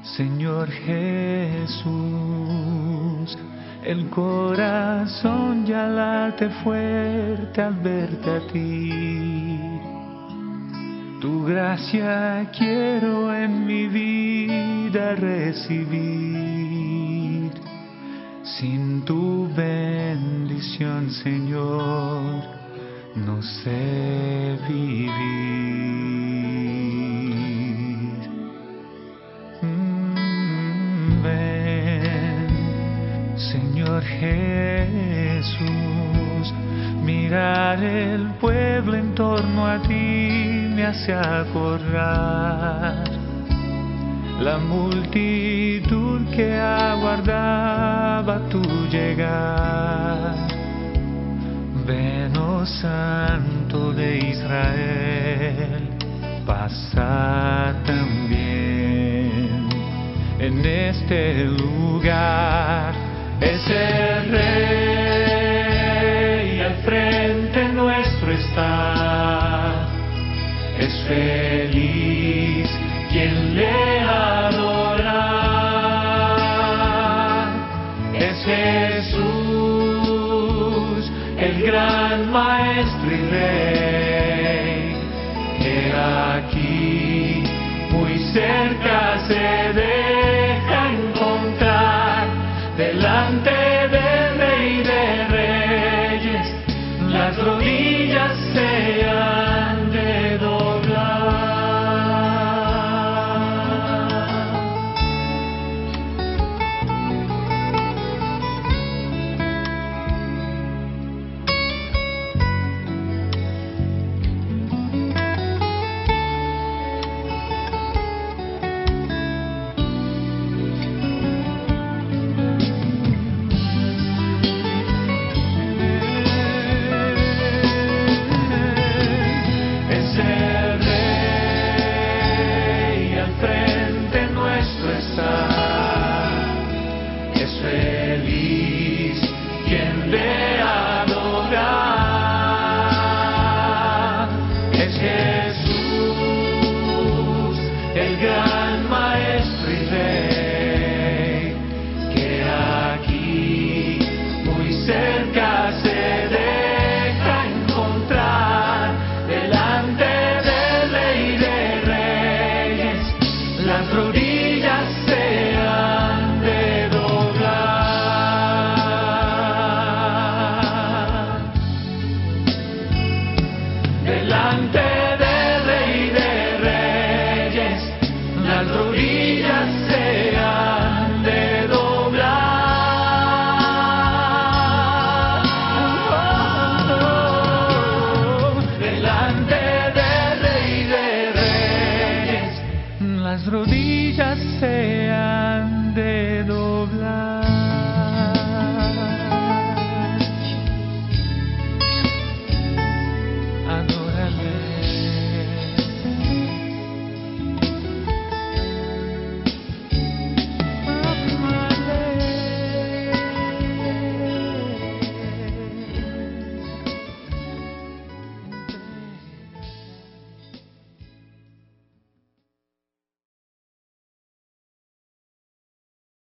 Señor Jesús, el corazón ya late fuerte al verte a ti. Tu gracia quiero en mi vida recibir. Sin tu bendición, Señor, no sé vivir. Ven, Señor Jesús, mirar el pueblo en torno a ti me hace acordar la multitud que aguardaba tu llegar. Ven, oh Santo de Israel, pasa también en este lugar. Es el Rey, al frente nuestro está. Es feliz quien le adora. Es Jesús, el gran Maestro y Rey, que aquí muy cerca se deja encontrar. Delante del Rey de Reyes, las rodillas se han de doblar. Las rodillas se